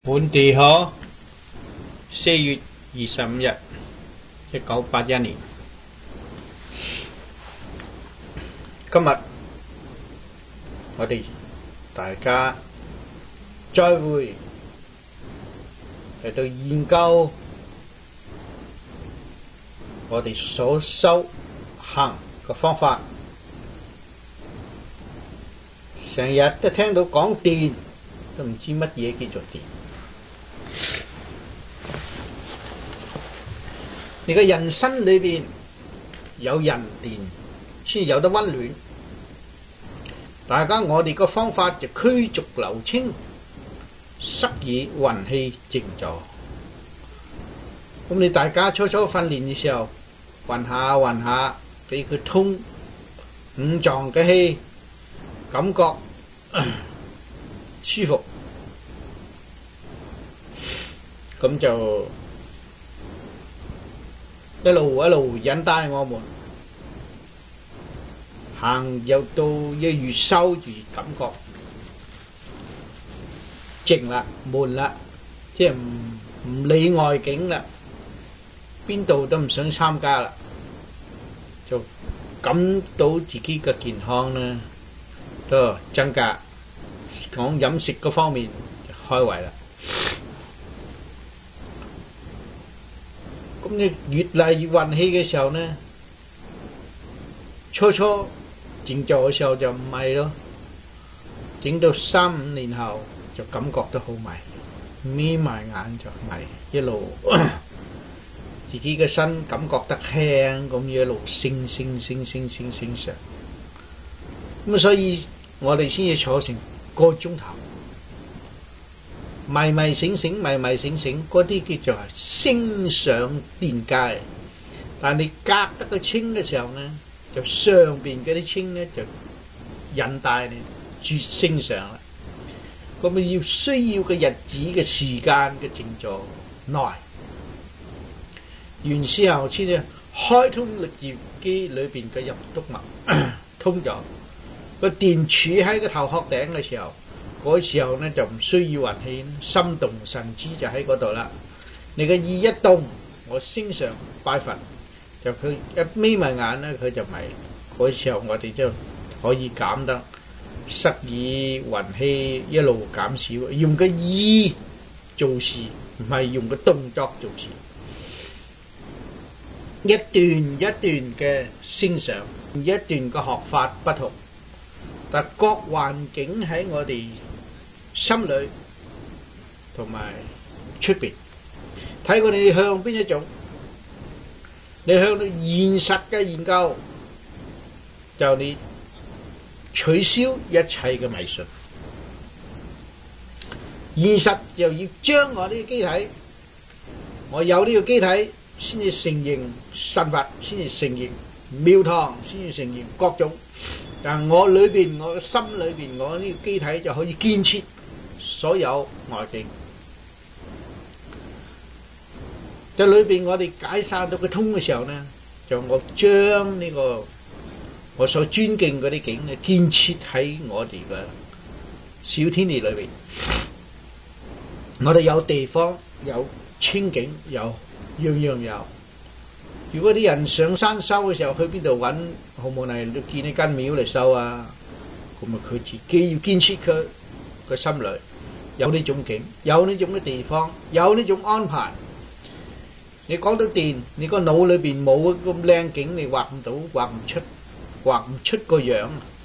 本地可4月25日1981年。今日我哋大家再會嚟到研究我哋所修行嘅方法。成日都聽到講電，都唔知乜嘢叫做電。你嘅人生裏邊有人電先有得溫暖。大家我哋個方法就驅逐流清，塞耳運氣靜坐。咁你大家初初訓練嘅時候，運下，俾佢通五臟嘅氣，感覺舒服，咁就一路引帶我們行，又到越修越感覺靜啦、悶啦，即係唔理外境啦，邊度都唔想參加啦，就感到自己嘅健康呢都增加。講飲食嗰方面就開胃啦。咁你越嚟越運氣嘅時候呢，初靜坐嘅時候就唔係咯，整到3-5年後就感覺到好迷，眯埋眼就迷，一路自己嘅身感覺得輕咁一路升上。咁所以我哋先至坐成個鐘頭，迷醒醒，嗰啲叫做係升上電界。但你隔得個清嘅時候呢，就上邊嗰啲清呢就引帶你絕升上啦。咁要需要嘅日子嘅時間嘅靜坐耐，然之後先至開通力業機裏邊嘅任督脈通咗。個電柱喺個頭殼頂嘅時候，嗰時候呢就唔需要運氣，心動神知就喺嗰度啦。你嘅意一動，我升上拜佛，就佢一眯埋眼呢，佢就咪嗰時候我哋就可以減得塞耳運氣一路減少，用個意做事，唔係用個動作做事。一段嘅升上，一段嘅學法不同。但各環境喺我哋心裏同埋出邊，睇我哋向邊一種。你向到現實嘅研究，就你取消一切嘅迷信。現實又要將我呢個機體，我有呢個機體先至承認神佛，先至承認廟堂，先至承認各種。但我裏邊，我嘅心裏邊，我呢個機體就可以建設所有外境。在裏邊我哋解散到佢通嘅時候呢，就我將呢個我所尊敬嗰啲境呢，建設喺我哋嘅小天地裏邊。我哋有地方，有清境，有樣有。如果啲人上山修嘅時候，去邊度揾好冇嚟建一間廟嚟修啊？咁啊，佢自己要建設佢個心裏有呢種境，有呢種嘅地方，有呢種安排。你講到電，你個腦裏邊冇咁靚景，你畫唔到，畫唔出個樣。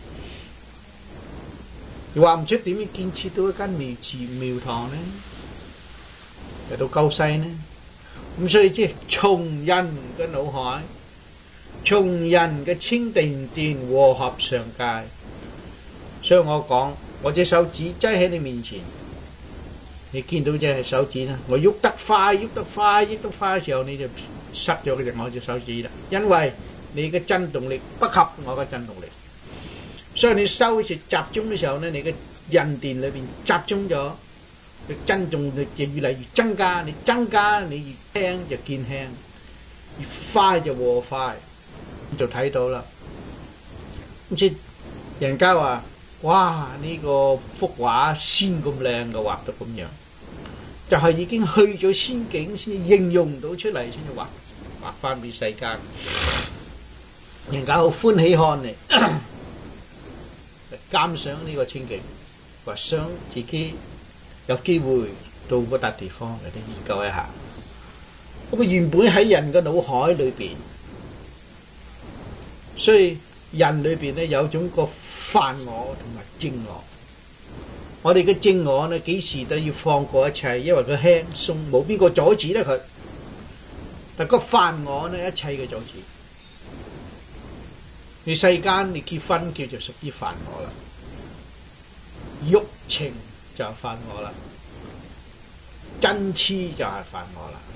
你畫唔出點樣建設到一間廟堂呢？嚟到夠細呢？咁所以即係從人嘅腦海，從人嘅清定電和合上界。所以我講，我隻手指擠喺你面前，你見到隻手指啦。我喐得快嘅時候，你就塞咗我隻手指啦。因為你嘅震動力不及我嘅震動力，所以你收時集中嘅時候呢，你嘅人電裏邊集中咗。嘅震動力就越嚟越增加，你增加你越輕就見輕，越快就和快，就睇到啦。咁即人家話哇！呢個幅畫先咁靚嘅畫到咁樣， 就係已經去咗仙境先應用到出嚟，先至畫翻俾世間，人家好歡喜看嚟，鑑賞呢個清境，話想自己有機會到嗰笪地方嚟啲研究一下。咁原本喺人嘅腦海裏邊，所以人裏邊咧有種個梵我同埋正我。我哋嘅正我咧幾時都要放過一切，因為佢輕鬆，冇邊個阻止得佢。但個梵我咧一切嘅阻止。你世間你結婚叫做屬於梵我啦，欲情就係梵我啦，嗔痴就係梵我啦，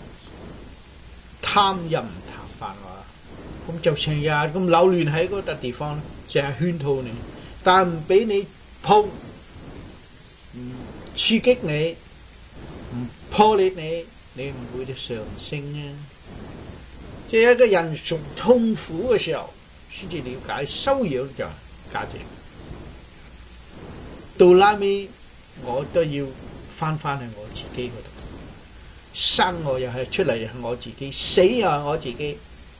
貪淫貪梵我啦，咁就成日咁扭亂喺嗰笪地方，成日圈套你，但唔俾你碰，唔刺激你，唔破裂你，你唔會上升啊！即係一個人從痛苦嘅時候，先至了解修養就價值。到拉尾，我都要翻去我自己嗰度，生我又係出嚟又係我自己，死又係我自己，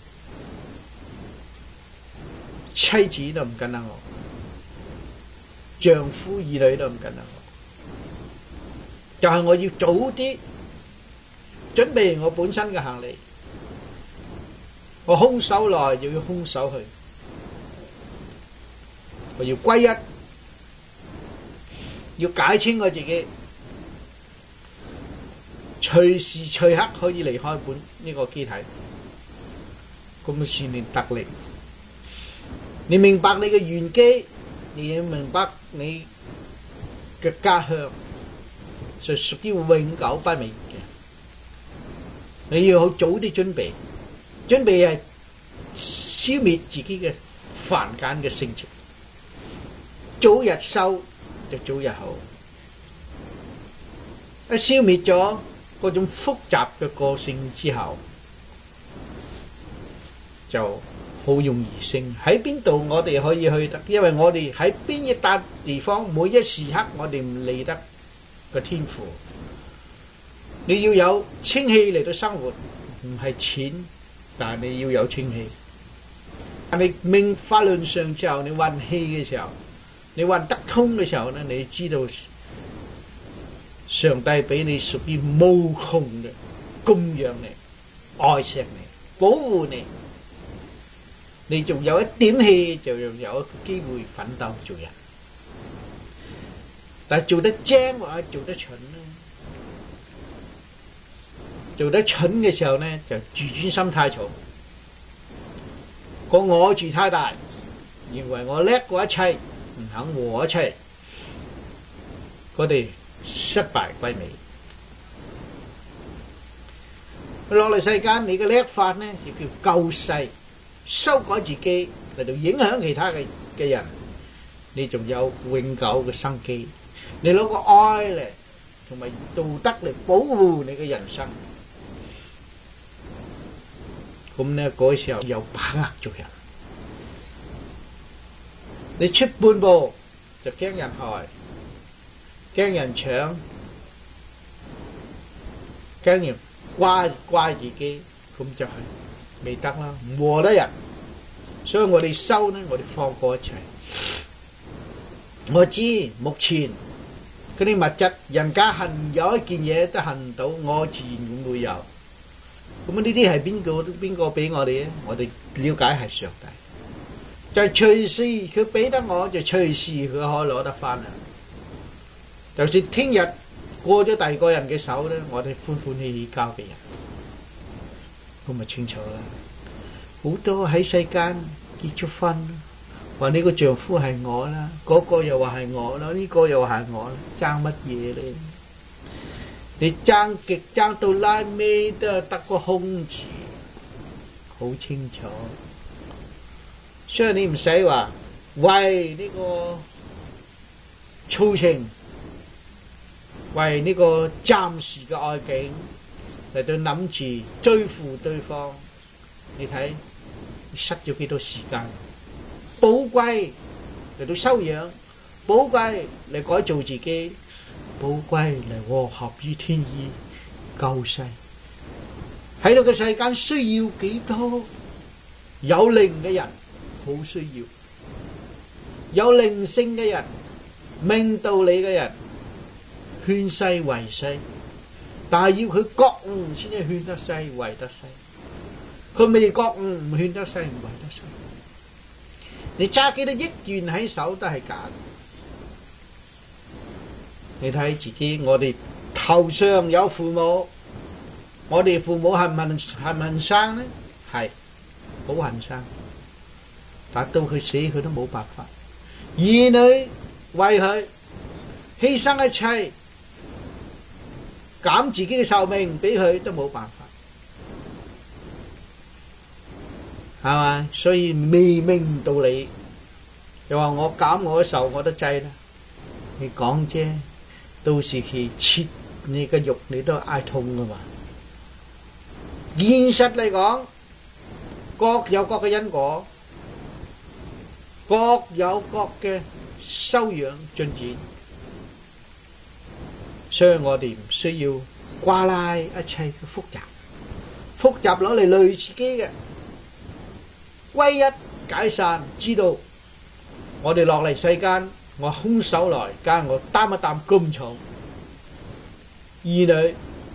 妻子都唔跟得我，丈夫兒女都唔跟得我，就係我要早啲準備我本身嘅行李，我空手來就要空手去，我要歸一，要解清我自己，隨時隨刻可以離開呢個機體，咁嘅鍛鍊得力。你明白你嘅玄機，你要明白你嘅家鄉，就屬於永久不滅嘅。你要好早啲準備係消滅自己嘅凡間嘅性情，早日修就早日好。一消滅咗嗰種複雜嘅個性之後，就好容易升。喺邊度我哋可以去得？因為我哋喺邊一笪地方，每一時刻我哋唔理得個天賦。你要有清氣嚟到生活，唔係錢，但係你要有清氣。但你命法論上之後，你運氣嘅時候，你運得通嘅時候咧，你知道上帝俾你屬於無窮嘅供養你、愛錫你、保護你。你仲有一點氣，就有一個機會奮鬥做人。但係做得精或者做得蠢咧？做得蠢嘅時候呢，就自尊心太重，個我字太大，認為我叻過一切，唔肯和一切，我哋失敗歸尾。落嚟世間，你嘅叻法呢，就叫救世，修改自己嚟到影響其他嘅人，你仲有永久嘅生機。你攞個愛嚟同埋道德嚟保護你嘅人生。咁呢嗰時候有把握做人，你出半步就驚人害，驚人搶，驚人怪自己，咁就係未得啦，唔和得人。所以我哋修呢，我哋放過一切。我知目前嗰啲物質，人家恨有一件嘢都恨唔到，我自然會有。咁呢啲係邊個俾我哋咧？我哋了解係上帝，就係隨時佢俾得我，就隨時佢可以攞得翻啦。就算聽日過咗第二個人嘅手咧，我哋歡歡喜喜交俾人，咁咪清楚啦。好多喺世間結咗婚，話呢個丈夫係我啦，嗰個又話係我啦，呢個又話係我啦，爭乜嘢咧？你爭極爭到拉尾都係得個空字，好清楚。所以你唔使話為呢個操情，為呢個暫時嘅愛境嚟到諗住追負對方。你睇你失咗幾多時間？寶貴嚟到修養，寶貴嚟改造自己。 寶貴嚟和合於天意救世。喺呢個世間需要幾多有靈嘅人，好需要有靈性嘅人，明道理嘅人，勸世為世，但係要佢覺悟先至勸得世為得世。佢未覺悟，唔勸得世，唔為得世。你揸幾多億元喺手都係假嘅。你睇自己，我哋頭上有父母，我哋父母恨唔恨生呢？係好恨生，但到佢死佢都冇辦法。兒女為佢犧牲一切，減自己嘅壽命俾佢都冇辦法，係嘛？所以未明道理，又話我減我嘅壽我都制啦。你講啫，到時佢切你嘅肉，你都嗌痛噶嘛。現實嚟講，各有各嘅因果，各有各嘅修養進展，所以我哋唔需要瓜拉一切嘅複雜攞嚟累自己嘅。歸一解散，知道我哋落嚟世間，我空手來，加我擔一擔咁重，兒女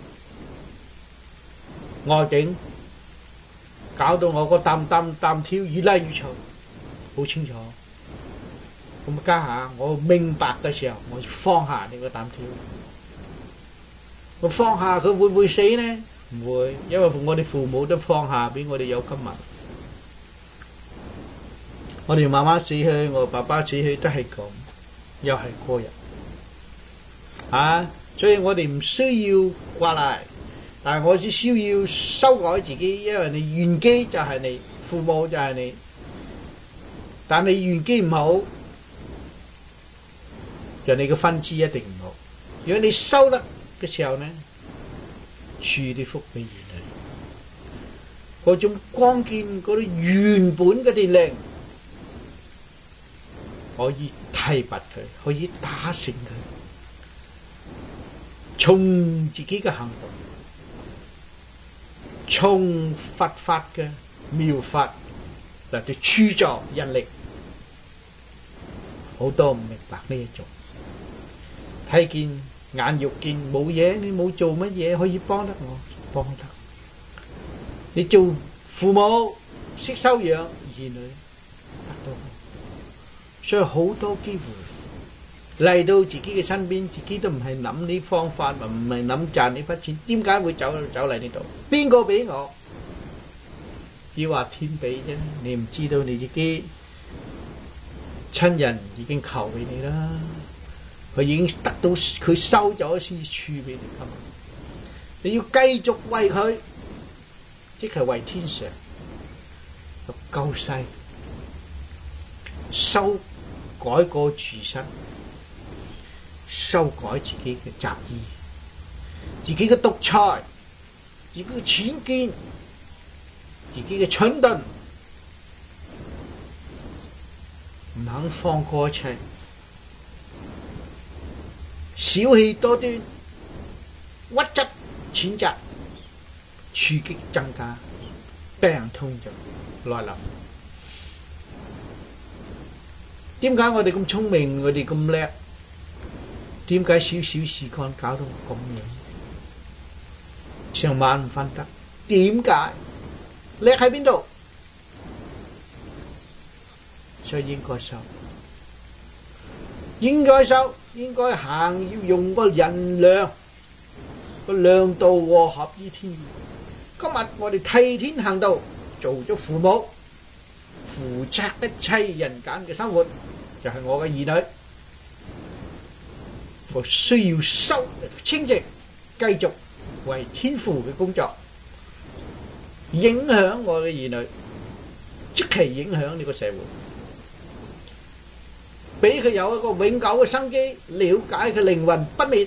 外境搞到我個擔挑越嚟越重，好清楚。咁家下我明白嘅時候，我放下你個擔挑。我放下佢會唔會死呢？唔會，因為我哋父母都放下俾我哋有今日。我哋媽媽死去，我爸爸死去都係咁，又係過日啊！所以我哋唔需要掛賴，但係我只需要修改自己，因為你原機就係你，父母就係你，但你原機唔好，就你嘅分支一定唔好。如果你修得嘅時候呢，賜啲福俾兒女，嗰種光劍嗰啲原本嘅電力，可以提拔佢，可以打勝佢，從自己嘅行動，從佛法嘅妙法嚟到鑄造人力。好多唔明白呢一種，睇見眼肉見冇嘢，你冇做乜嘢可以幫得我？幫得你做父母識收養兒女，得到。所以好多機會嚟到自己嘅身邊，自己都唔係諗呢方法，唔係諗賺呢筆錢，點解會走嚟呢度？邊個俾我？只話天俾啫，你唔知道你自己親人已經求俾你啦，佢已經得到，佢收咗先至賜俾你噶嘛。你要繼續為佢，即係為天上救世，修改過自身，修改自己嘅習意，自己嘅獨裁，自己嘅淺見，自己嘅蠢鈍，唔肯放過一切，小氣多端，屈質譴責，刺激增加，病痛就來臨。點解我哋咁聰明，我哋咁叻？點解少少事幹搞到咁樣？成晚唔瞓得，點解？叻喺邊度？所以應該修，應該修，應該行，要用個人量，個量度和合於天意。今日我哋替天行道，做咗父母，負責一切人間嘅生活，就係我嘅兒女。我需要修清淨，繼續為天父嘅工作，影響我嘅兒女，即係影響呢個社會，俾佢有一個永久嘅生機，了解佢靈魂不滅，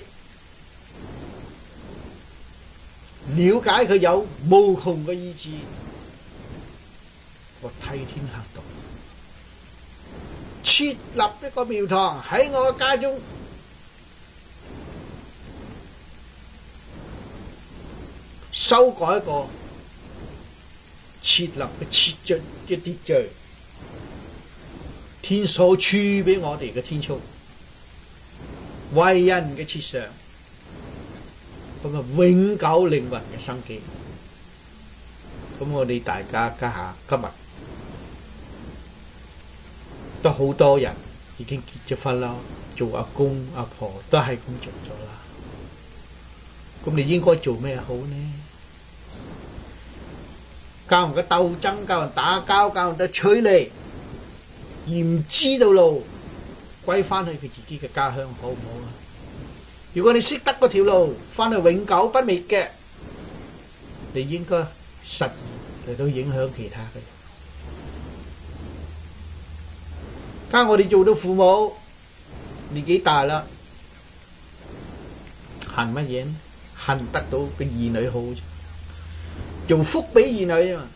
了解佢有無窮嘅意志。我替天行道，設立一個廟堂喺我嘅家中， 修改一個設立嘅秩序嘅秩序，天所賜俾我哋嘅天操，為人嘅設想，咁啊永久靈魂嘅生機。咁我哋大家今日都好多人已經結咗婚啦，做阿公阿婆都係咁做咗啦。咁你應該做咩好呢？教人嘅鬥爭，教人打交，教人嘅取利，而唔知道路歸翻去佢自己嘅家鄉，好唔好啊？如果你識得嗰條路，翻去永久不滅嘅，你應該實現嚟到影響其他嘅人。家我哋做到父母，年紀大啦，恨乜嘢呢？恨得到個兒女好，做福俾兒女啊嘛。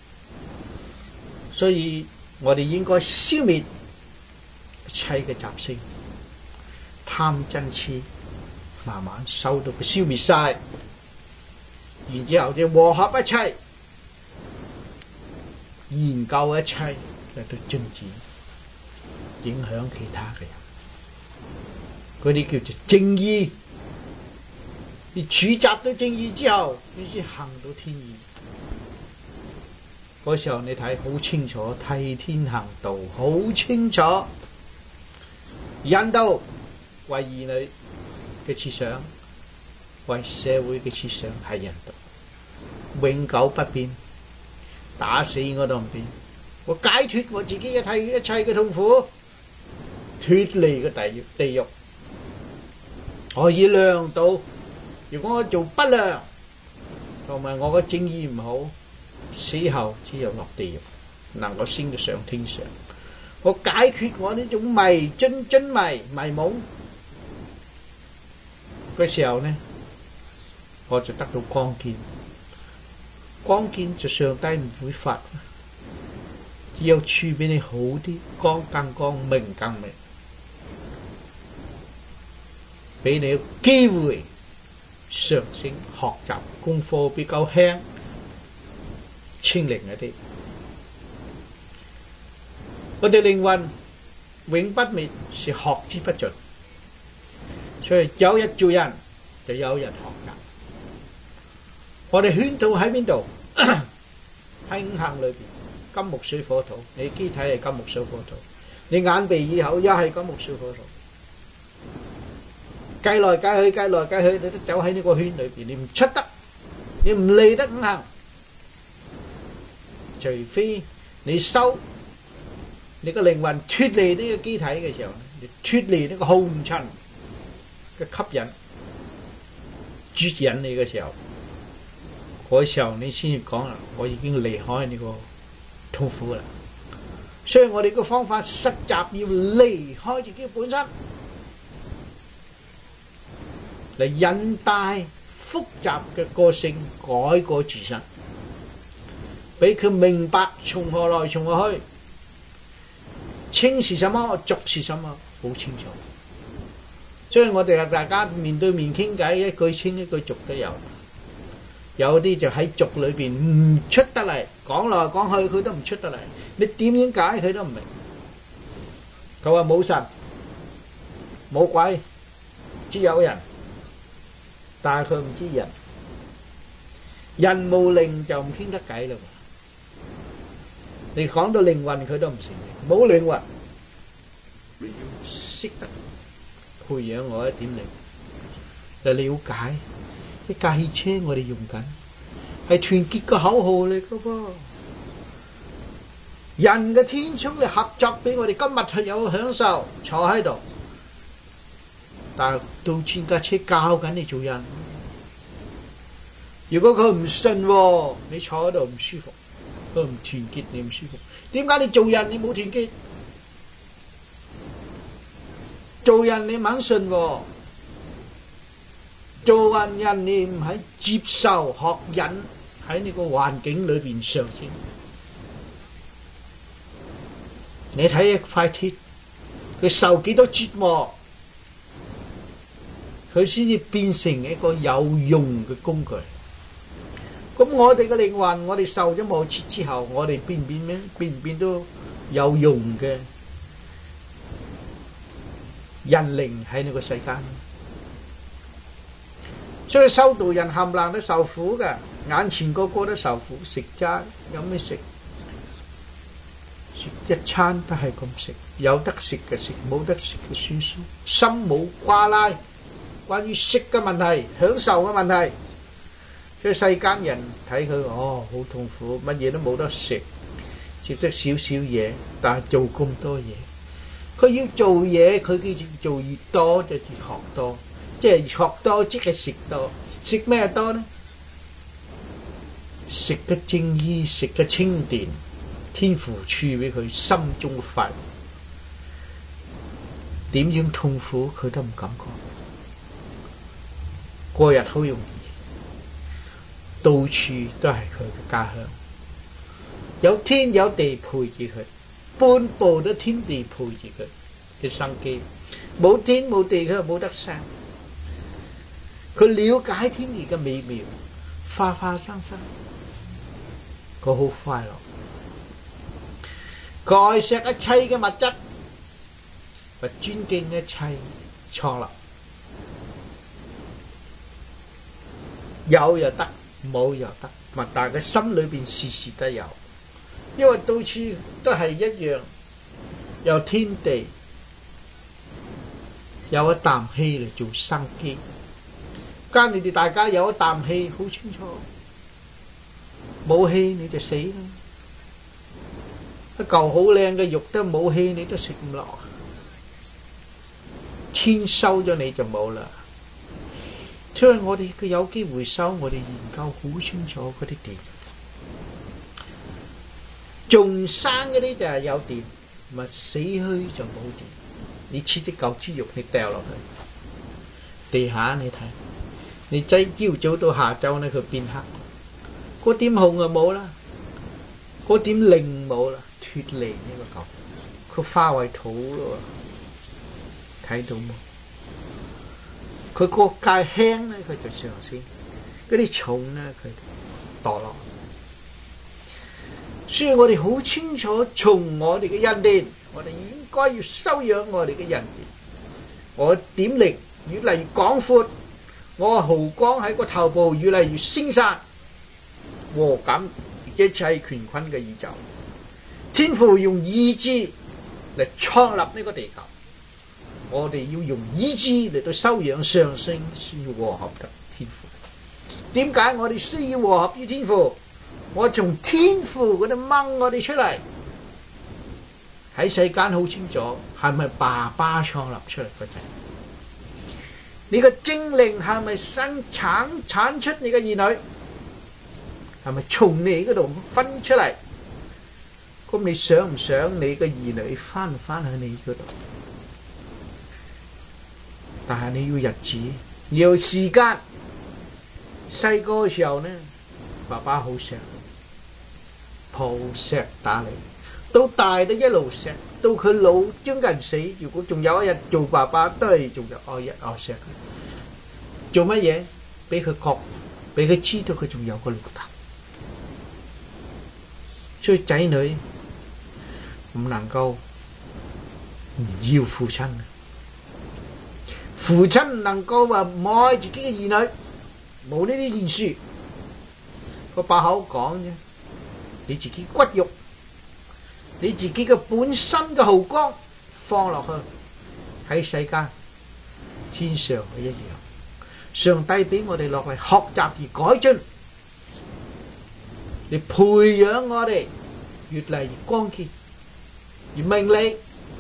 所以我哋應該消滅一切嘅習性，貪嗔痴，慢慢收到佢消滅晒，然之後就和合一切，研究一切嚟到進展，影響其他嘅人。嗰啲叫做正義。你處習到正義之後，你先行到天意。嗰時候你睇好清楚，替天行道好清楚，引導為兒女嘅設想，為社會嘅設想係引導，永久不變，打死我都唔變。我解脫我自己一切嘅痛苦，脫離個地獄。我以量度，如果我做不良，同埋我嘅正義唔好，死後只有落地獄，能夠升到上天上。我解決我呢種迷津迷蒙嘅時候呢，我就得到光見。光見就上帝唔會發，只有賜俾你好啲，光更光，明更明，俾你機會上升學習，功課比較輕，清靈一啲。我哋靈魂永不滅，是學之不盡，所以有日做人就有日學習。我哋圈套喺邊度？喺五行裏邊，金木水火土。你機體係金木水火土，你眼鼻耳口又係金木水火土。計來計去，你都走喺呢個圈裏邊，你唔出得，你唔離得五行。除非你收你個靈魂脫離呢個機體嘅時候，你脫離呢個紅塵嘅吸引、注引你嘅時候，嗰時候你先至講啦，我已經離開呢個痛苦啦。所以我哋個方法實習要離開自己本身，嚟引帶複雜嘅個性，改過自身，俾佢明白從何來從何去，清是什麼，濁是什麼，好清楚。所以我哋大家面對面傾偈，一句清一句濁都有。有啲就喺濁裏邊唔出得嚟，講來講去佢都唔出得嚟，你點樣解佢都唔明。佢話冇神冇鬼，只有人，但係佢唔知人，人無靈就唔傾得偈啦。你講到靈魂佢都唔承認，冇靈魂，你要識得培養我一點靈，就了解。一架汽車我哋用緊係團結個口號嚟噶噃，人嘅天窗嚟合作俾我哋今日係有享受，坐喺度，但係到轉架車教緊你做人。如果佢唔信，你坐喺度唔舒服，佢唔團結你唔舒服。點解你做人你冇團結？做人你唔肯信，做人你唔係接受學忍喺呢個環境裏邊上升。你睇一塊鐵，佢受幾多折磨，佢先至變成一個有用嘅工具。 咁我哋嘅靈魂，我哋受咗磨切之後，我哋變唔變咩？變唔變都有用嘅人靈喺呢個世間。所以修道人冚唪唥都受苦嘅，眼前個個都受苦，食齋有咩食？食一餐都係咁食，有得食嘅食，冇得食嘅算數，心冇掛拉。關於食嘅問題、享受嘅問題，所以世間人睇佢好痛苦，乜嘢都冇得食，食得少少嘢，但係做咁多嘢。佢要做嘢，佢叫做越多就越學多。即係學多，即係食多。食咩多呢？食嘅正意，食嘅清電，天父賜俾佢心中快樂。點樣痛苦佢都唔敢講。過日好容易，到處都係佢嘅家鄉。有天有地陪住佢，半步都天地陪住佢嘅生機。冇天冇地，佢又冇得生。佢了解天地嘅美妙，花花生生，佢好快樂。佢愛錫一切嘅物質，或尊敬一切創立，有又得，冇又得，但係佢心裏邊時時都有，因為到處都係一樣，有天地，有一啖氣嚟做生機。間你哋大家有一啖氣，好清楚。冇氣你就死啦！一嚿好靚嘅肉都冇氣，你都食唔落。天收咗你就冇啦。所以我哋佢有機會收，我哋研究好清楚嗰啲電。仲生嗰啲就係有電，咪死去就冇電。你切隻嚿豬肉，你掉落去地下，你睇。你擠朝早到下晝呢，佢變黑，嗰點紅就冇啦，嗰點靈冇啦，脫離呢個嚿，佢化為土咯，睇到冇？佢個界輕呢，佢就上升；嗰啲重呢，佢就墮落。所以我哋好清楚，從我哋嘅人電，我哋應該要修養我哋嘅人電。我點力越嚟越廣闊。我豪光喺個頭部越嚟越升散，和感一切乾坤嘅宇宙。天父用意志嚟創立呢個地球，我哋要用意志嚟到修養上升，先要和合嘅天父。點解我哋需要和合於天父？我從天父嗰度掹我哋出嚟，喺世間好清楚，係咪爸爸創立出嚟嘅仔？你個精靈係咪產出你嘅兒女？係咪從你嗰度分出嚟？咁你想唔想你嘅兒女翻唔翻去你嗰度？但係你要日子，要時間。細個嘅時候呢，爸爸好錫，抱錫打你，到大都一路錫。到佢老將近死，如果仲有一日做爸爸，都係仲有愛錫佢。做乜嘢？俾佢覺，俾佢知道佢仲有個老豆。所以仔女唔能夠唔要父親，父親唔能夠話唔愛自己嘅兒女，冇呢啲件事。個把口講啫，你自己骨肉。你自己嘅本身嘅豪光放落去喺世間，天上係一樣。上帝俾我哋落嚟學習而改進，你培養我哋越嚟越光潔，越明理，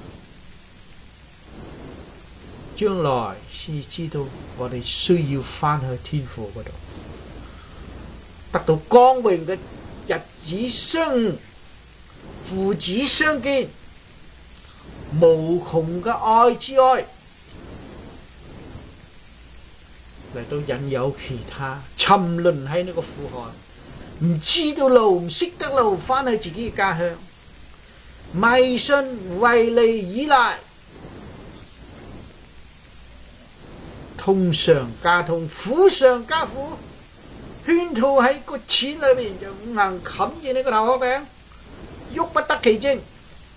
將來先知道我哋需要翻去天父嗰度，得到光榮嘅日子相父子相見，無窮嘅愛之愛嚟到引誘其他沉淪喺呢個苦海，唔知道路，唔識得路，翻去自己嘅家鄉，迷信、唯利、依賴，痛上加痛，苦上加苦， 圈套喺個錢裏邊，就五行冚住你個頭殼頂，喐不得其精。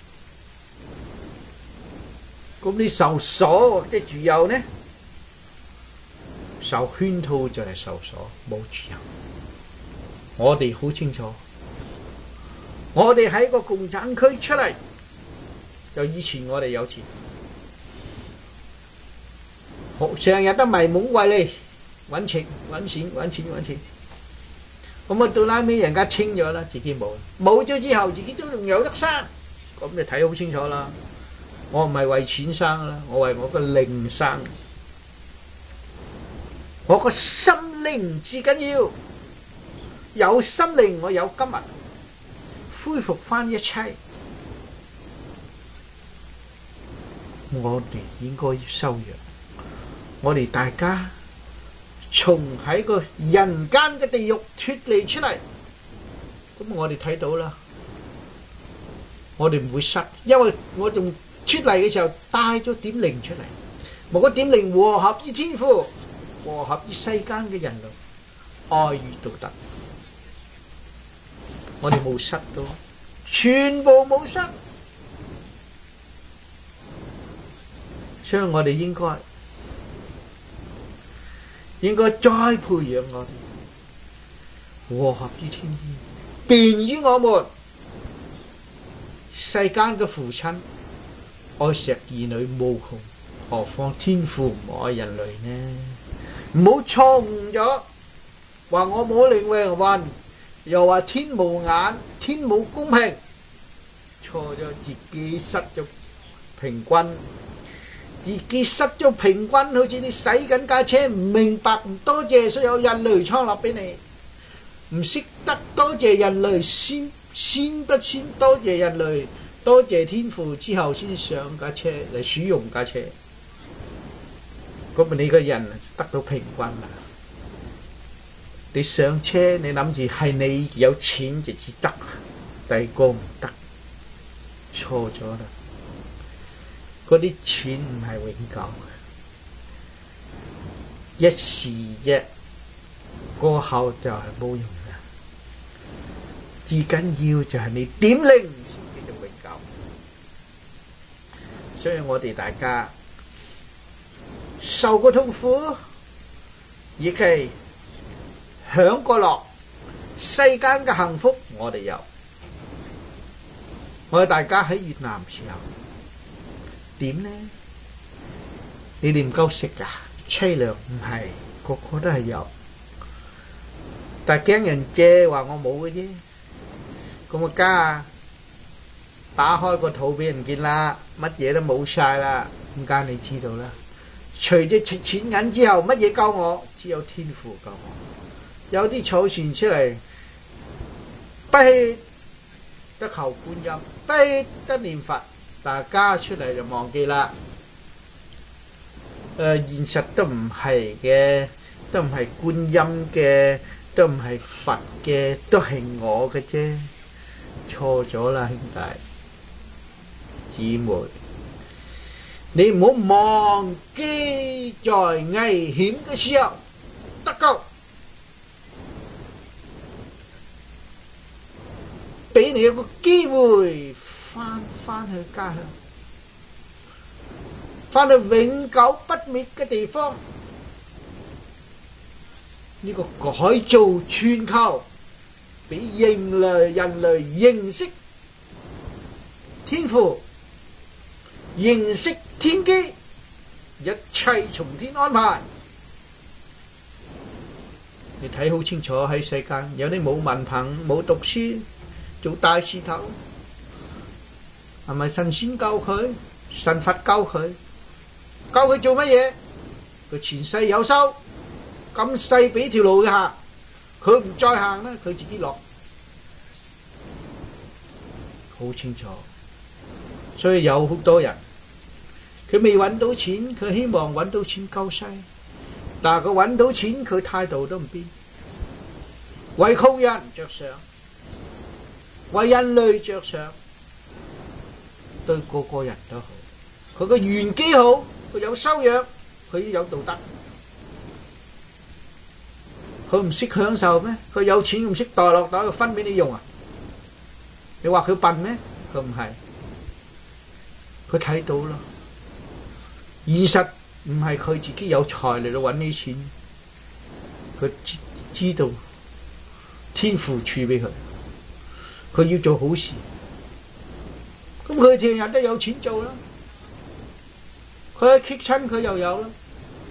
咁你受鎖或者自由呢？受圈套就係受鎖，冇自由。我哋好清楚，我哋喺個共產區出嚟，就以前我哋有錢，成日都迷懵為利，揾錢。咁啊到拉尾人家清咗啦，自己冇咗之後，自己都仲有得生。咁你睇好清楚啦。我唔係為錢生啦，我為我個靈生。我個心靈至緊要，有心靈我有今日，恢復翻一切。我哋應該要修養，我哋大家從喺個人間嘅地獄脫離出嚟。咁我哋睇到啦，我哋唔會失，因為我仲出嚟嘅時候帶咗點靈出嚟，冇個點靈和合於天父，和合於世間嘅人類，愛與道德，我哋冇失到，全部冇失。所以我哋應該再培養我哋和合於天意，便於我們世間嘅父親愛錫兒女無窮，何況天父唔愛人類呢？唔好錯誤咗，話我冇靈魂運，又話天無眼，天冇公平，錯咗，自己失咗平均。自己失咗平均，好似你洗緊架車，唔明白，唔多謝所有人類創立俾你，唔識得多謝人類，先不先多謝人類，多謝天父之後先上架車嚟使用架車，咁咪你個人得到平均啦。你上車你諗住係你有錢就至得，第二個唔得，錯咗啦。嗰啲錢唔係永久嘅，一時啫，過後就係冇用嘅。最緊要就係你點靈先叫做永久。所以我哋大家受過痛苦，亦係享過樂，世間嘅幸福我哋有。我哋大家喺越南時候點呢？你哋唔夠食啊？淒涼唔係，個個都係有，但係驚人借話我冇嘅啫。咁啊家打開個肚俾人見啦，乜嘢都冇晒啦。點解你知道啦？除咗錢銀之後，乜嘢救我？只有天父救我。有啲草船出嚟，不去得求觀音，不去得念佛。大家出嚟就忘記啦。現實都唔係嘅，都唔係觀音嘅，都唔係佛嘅，都係我嘅啫。錯咗啦，兄弟姊妹，你唔好忘記在危險嘅時候得救，俾你有個機會翻去家鄉，翻去永久不滅嘅地方。呢個改造全球，俾人類認識天父，認識天機，一切從天安排。你睇好清楚，喺世間有啲冇文憑冇讀書做大事頭，係咪神仙救佢？神佛救佢？救佢做乜嘢？佢前世有修，今世俾條路佢行，佢唔再行啦，佢自己落，好清楚。所以有好多人，佢未揾到錢，佢希望揾到錢救世，但係佢揾到錢，佢態度都唔變，為窮人着想，為人類着想，對個個人都好。佢個緣機好，佢有修養，佢有道德。 佢唔識享受咩？佢有錢唔識袋落袋，佢分俾你用啊？你話佢笨咩？佢唔係，佢睇到啦。現實唔係佢自己有財嚟到揾啲錢，佢知道天父賜俾佢，佢要做好事，咁佢成日都有錢做啦。佢一激親佢又有啦，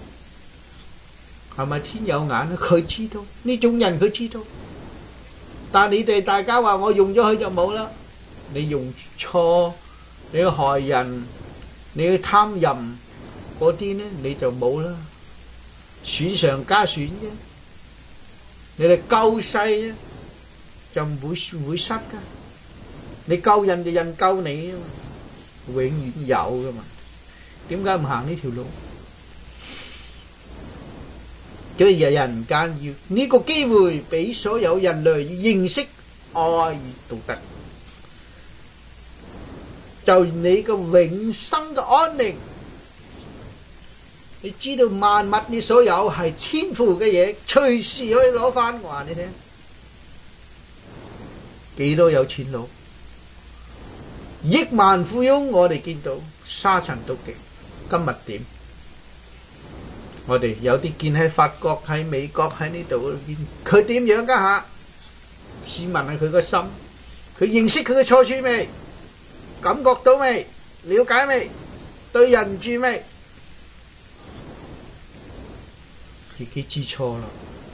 係咪天有眼咧？佢知道呢種人，佢知道。但你哋大家話我用咗佢就冇啦，你用錯，你去害人，你去貪淫嗰啲呢，你就冇啦，損上加損啫。你哋救世啫，就唔會失噶。你救人就人救你啊嘛，永遠有噶嘛。點解唔行呢條路？所以人間要呢個機會俾所有人類認識愛與道德，就你個永生嘅安寧。你知道萬物你所有係天父嘅嘢，隨時可以攞翻。我話你聽，幾多有錢佬，億萬富翁，我哋見到沙塵都極。今日點？我哋有啲見喺法國、喺美國、喺呢度見佢點樣家下？試問下佢個心，佢認識佢嘅錯處未？感覺到未？了解未？對人唔住未？自己知錯啦，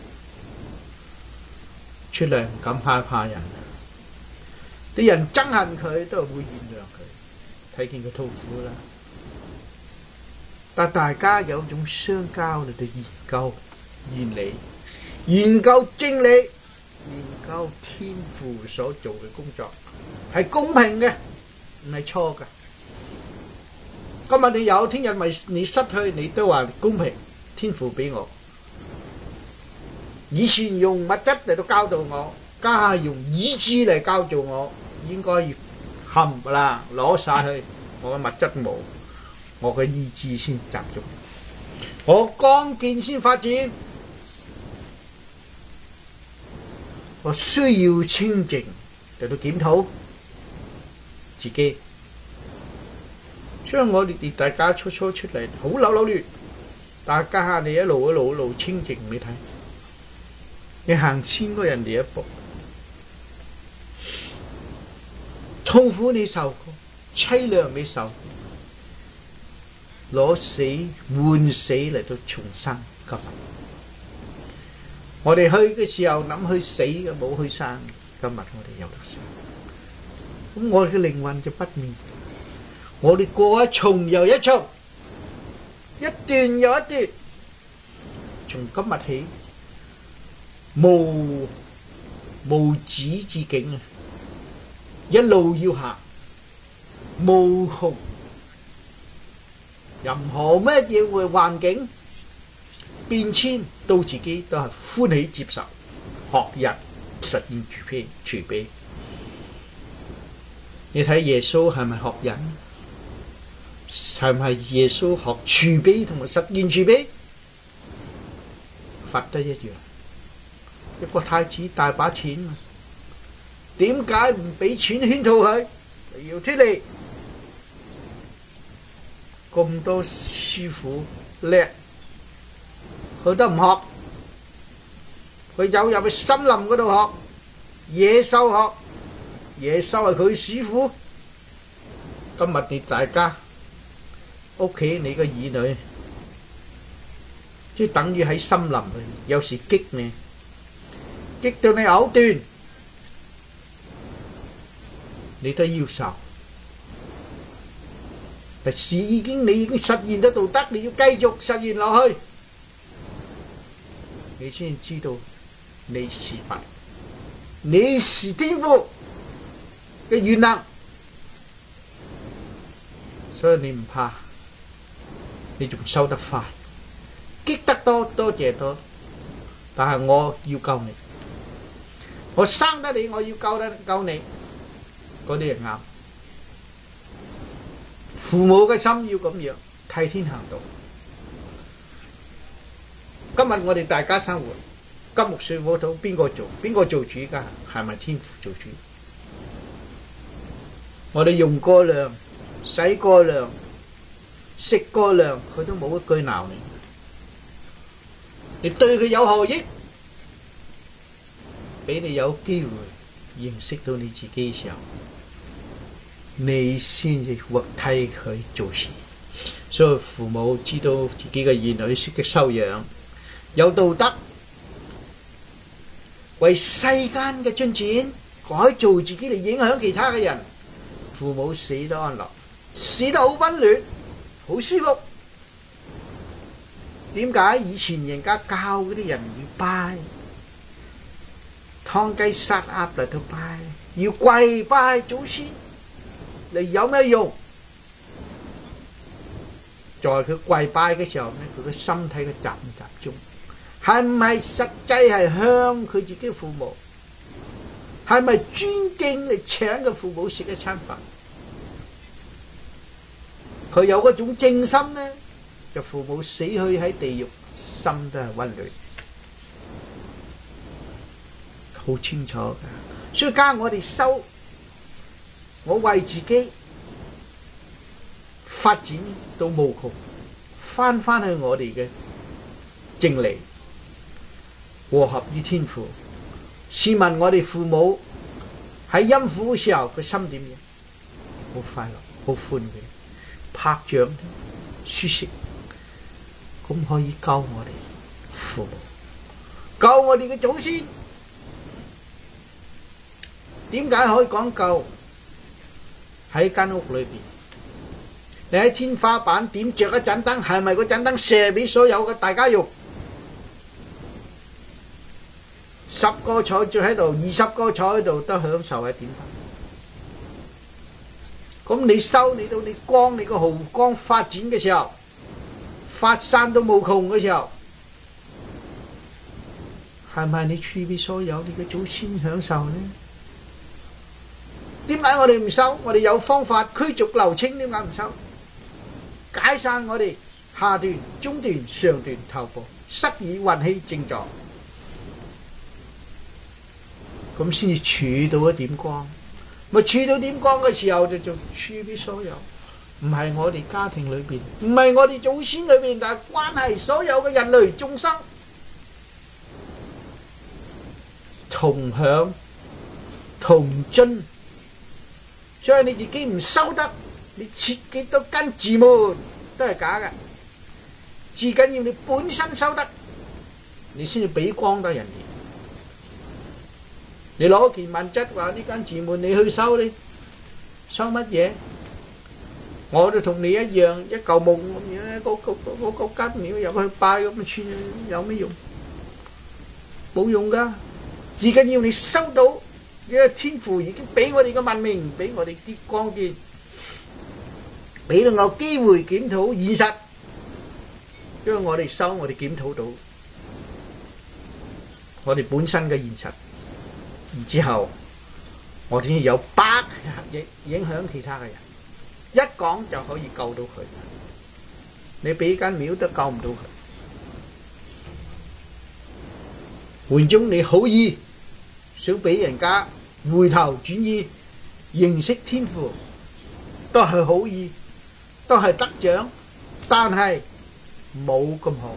出嚟唔敢怕人，啲人憎恨佢都係會原諒佢，睇見佢痛苦啦。但大家有一種相交嚟到研究原理，研究真理，研究天父所做嘅工作係公平嘅，唔係錯嘅。今日你有，聽日咪你失去，你都話公平。天父俾我，以前用物質嚟到教導我，家下用意志嚟教導我，應該要冚唪唥攞晒去，我嘅物質冇。我嘅意志先集中，我剛健先發展，我需要清靜嚟到檢討自己。所以我哋大家初出嚟好扭亂，但係家下你一路清靜，你睇你行先過人哋一步，痛苦你受過，淒涼你受過，攞死換死嚟到重生。今日我哋去嘅時候諗去死嘅，冇去生。今日我哋有得生，咁我哋嘅靈魂就不滅。我哋過一重又一重，一段又一段，從今日起無止至境啊！一路要行，無窮。任何咩嘢會環境變遷，到自己都係歡喜接受，學人實現慈悲。你睇耶穌係咪學人？係唔係耶穌學慈悲同埋實現慈悲？佛都一樣。一個太子大把錢嘛，點解唔俾錢圈套佢？要出嚟咁多師傅叻，佢都唔學，佢走入去森林嗰度學野獸學，野獸係佢師傅。今日你大家屋企你個兒女，即係等於喺森林裏，有時激你，激到你嘔斷，你都要受。但是你已經實現咗道德，你要繼續實現落去，你先知道你是佛，你是天父嘅原能，所以你唔怕，你仲收得快，激得多，多謝多，但係我要救你，我生得你，我要救你，嗰啲係啱。父母嘅心要咁樣替天行道。今日我哋大家生活， 金木水火土邊個做？邊個做主㗎？係咪天父做主？我哋用過糧、洗過糧、食過糧，佢都冇一句鬧你。你對佢有何益？俾你有機會認識到你自己嘅時候，你先至會替佢做事。所以父母知道自己嘅兒女識得修養，有道德，為世間嘅進展改造自己嚟影響其他嘅人，父母死得安樂，死得好溫暖，好舒服。點解以前人家教嗰啲人要拜劏雞殺鴨嚟到拜，要跪拜祖先，你有咩用？在佢跪拜嘅時候咧，佢嘅身體嘅集唔集中，係唔係實際係向佢自己父母，係咪尊敬嚟請個父母食一餐飯？佢有嗰種正心咧，就父母死去喺地獄，心都係溫暖，好清楚㗎。所以加我哋修，我為自己發展到無窮，翻去我哋嘅正理，和合於天父。試問我哋父母喺陰苦嘅時候，佢心點樣？好快樂，好歡喜，拍掌舒適。咁可以救我哋父母，救我哋嘅祖先。點解可以講救？喺間屋裏邊，你喺天花板點着一盞燈，係咪嗰盞燈射俾所有嘅大家用？10個坐住喺度，20個坐喺度，都享受喺點燈。咁你收你到你光，你個毫光發展嘅時候，發散到無窮嘅時候，係咪你賜俾所有你嘅祖先享受呢？點解我哋唔收？我哋有方法驅逐流清，點解唔收？解散我哋下段、中段、上段頭部，塞以運氣正狀，咁先至儲到一點光。咪儲到點光嘅時候，就儲俾所有。唔係我哋家庭裏邊，唔係我哋祖先裏邊，但係關係所有嘅人類眾生同享同進。所以你自己唔收得，你設幾多根字門都係假嘅。至緊要你本身收得，你先至俾光得人哋。你攞件物質話呢間字門你去收，你收乜嘢？我都同你一樣，一嚿木咁樣，嗰根你入去拜咁樣串，有咩用？冇用噶。至緊要你收到。因為天父已經俾我哋嘅文明，俾我哋啲光見，俾到有機會檢討現實。因為我哋收，我哋檢討到我哋本身嘅現實，然之後我哋有百影響其他嘅人，一講就可以救到佢。你俾間廟都救唔到佢，換中你好意。想俾人家回頭轉意，認識天父，都係好意，都係得獎，但係冇咁好。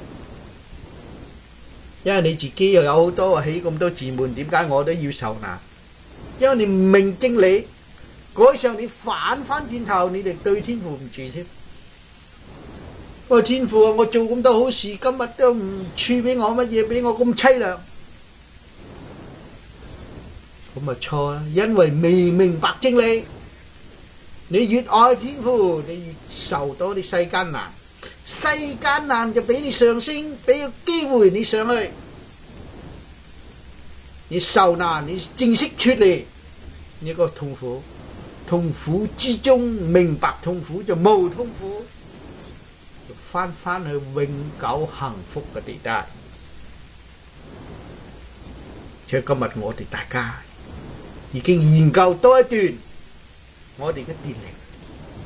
因為你自己又有好多起咁多自滿，點解我都要受難？因為你唔明正理，改上你反翻轉頭，你哋對天父唔住添。我天父啊，我做咁多好事，今日都唔賜俾我乜嘢，俾我咁淒涼。咁咪錯啦，因為未明白正理。你越愛天父，你越受多啲世間難。世間難就俾你上升，俾個機會你上去。你受難，你正式出嚟呢個痛苦，痛苦之中明白痛苦就冇痛苦，就翻去永久幸福嘅地帶。所以今日我哋大家已經研究多一段我哋嘅電力，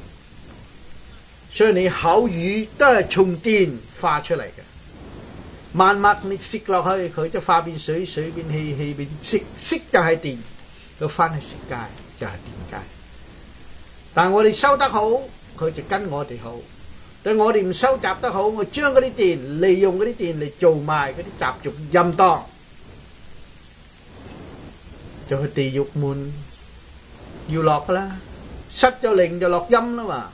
所以你口語都係從電化出嚟嘅。 萬物你食落去，佢就化變水，水變氣，氣變色，色就係電，佢翻去色界就係電界。但係我哋修得好，佢就跟我哋好；但我哋唔收集得好，我將嗰啲電利用嗰啲電嚟做埋嗰啲雜俗淫蕩，就去地獄門要落噶啦。失咗靈就落陰啦嘛。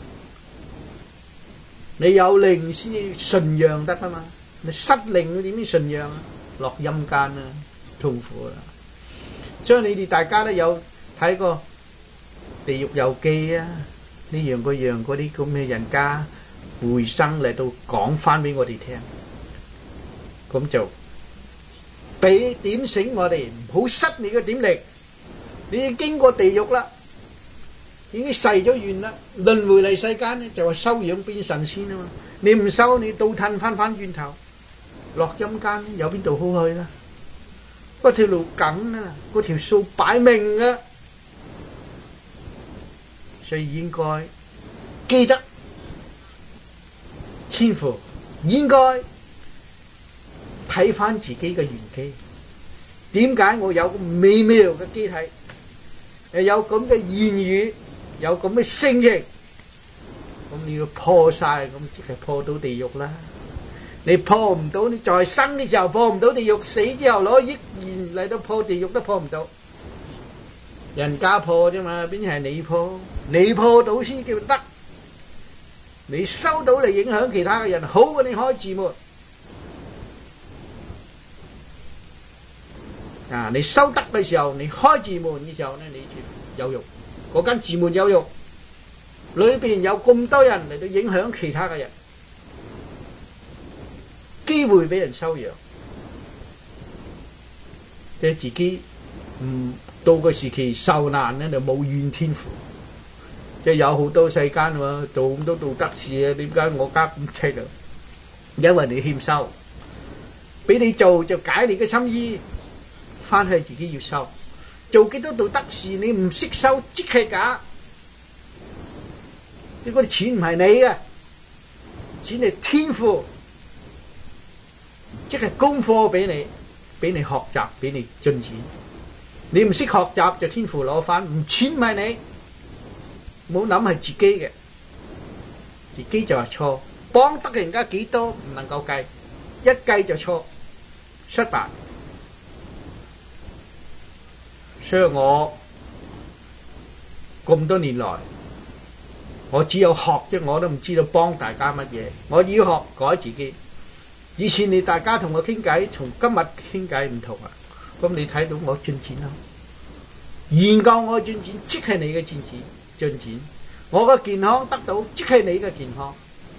你有靈先至順揚得啊嘛，你失靈點樣順揚啊？落陰間啊，痛苦啦。所以你哋大家都有睇過《地獄遊記》啊，呢樣嗰樣嗰啲咁嘅人家回生嚟到講翻俾我哋聽，咁就俾點醒我哋唔好失你嘅點力。你已經經過地獄啦，已經逝咗願啦，輪迴嚟世間咧就係修養變神仙啊嘛。你唔修，你倒褪翻轉頭落陰間，有邊度好去啦？嗰條路梗啊，嗰條數擺明啊，所以應該記得天父應該睇翻自己嘅緣起。點解我有個美妙嘅機體，有咁嘅言語，有咁嘅性情，咁你要破晒，咁即係破到地獄啦。你破唔到，你在生嘅時候破唔到地獄，死之後攞億元嚟到破地獄都破唔到。人家破啫嘛，邊係你破？你破到先叫得。你收到嚟影響其他嘅人，好過你開自門。啊！你收得嘅時候，你開自門嘅時候咧，你就有用。嗰間自門有用，裏邊有咁多人嚟到影響其他嘅人，機會俾人收養。即係自己到個時期受難咧，就冇怨天父。即係有好多世間喎，做咁多道德事啊，點解我家咁戚啊？因為你欠收，俾你做就解你嘅心意。翻去自己要收，做幾多道德事你唔識收，即係假。呢嗰啲錢唔係你嘅，錢係天父，即係功課俾你，俾你學習，俾你進展。你唔識學習就天父攞翻，唔錢唔係你，冇諗係自己嘅，自己就係錯。幫得人家幾多唔能夠計，一計就錯，失敗。所以我咁多年來，我只有學啫，我都唔知道幫大家乜嘢。我要學改自己。以前你大家同我傾偈，從今日傾偈唔同啊。咁你睇到我進展啦，研究我進展，即係你嘅進展。我嘅健康得到，即係你嘅健康。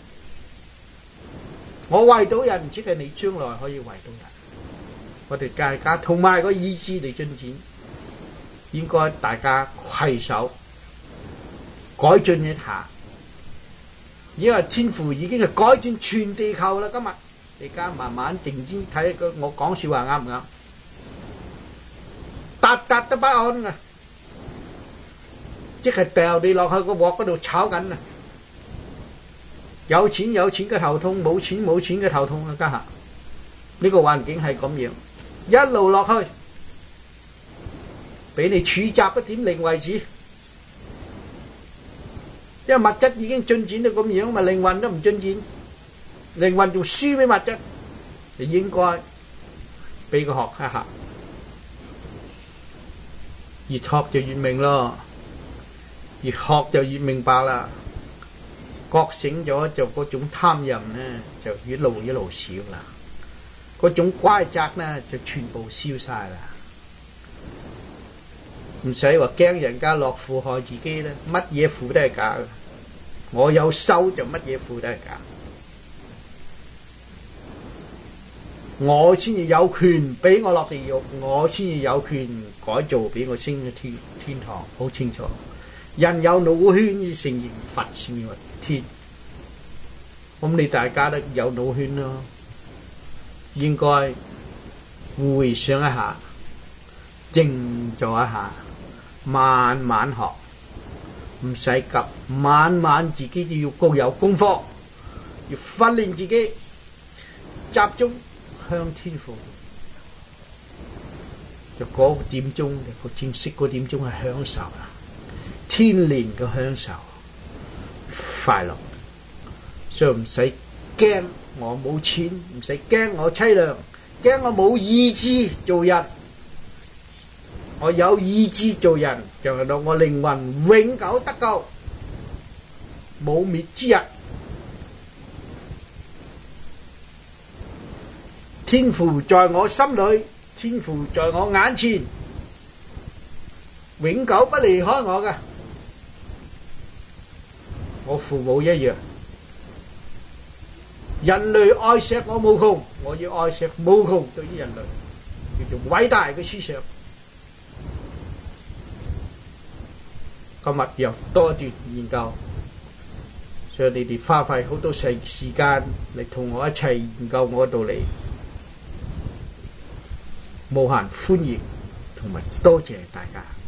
我為到人，即係你將來可以為到人。我哋大家同埋個意志嚟進展。應該大家攜手改進一下，因為天父已經係改進全地球啦。今日你而家慢慢靜靜睇我講說話啱唔啱？笪笪都不安啊！即係掉你落去個鑊嗰度炒緊啊！有錢嘅頭痛，冇錢嘅頭痛啊！家下呢個環境係咁樣，一路落去。俾你儲集一點靈為止，因為物質已經進展到咁樣，咪靈魂都唔進展，靈魂就輸俾物質，你應該俾佢學一下，越學就越明咯，越學就越明白啦，覺醒咗就嗰種貪淫呢就一路少啦，嗰種乖責呢就全部消晒啦。唔使話驚人家落苦害自己啦，乜嘢苦都係假嘅。我有收就乜嘢苦都係假，我先至有權俾我落地獄，我先至有權改造俾我升去天堂，好清楚。人有腦圈而成形，佛先為天。咁你大家都有腦圈咯，應該回想一下，靜坐一下。慢慢學，唔使急，慢慢自己就要有功課，要訓練自己。 集中向天父。就嗰個點鐘，個正式嗰點鐘係享受啦，天年嘅享受，快樂，所以唔使驚我冇錢，唔使驚我凄涼，驚我冇意志做人。我有意志做人，就係到我靈魂永久得救，冇滅之日。天父在我心裏，天父在我眼前，永久不離開我嘅。我父母一樣，人類愛錫我無窮，我要愛錫無窮對於人類，叫做偉大嘅思想。今日又多一段研究，所以你哋花費好多時間嚟同我一齊研究我道理，無限歡迎同埋多謝大家。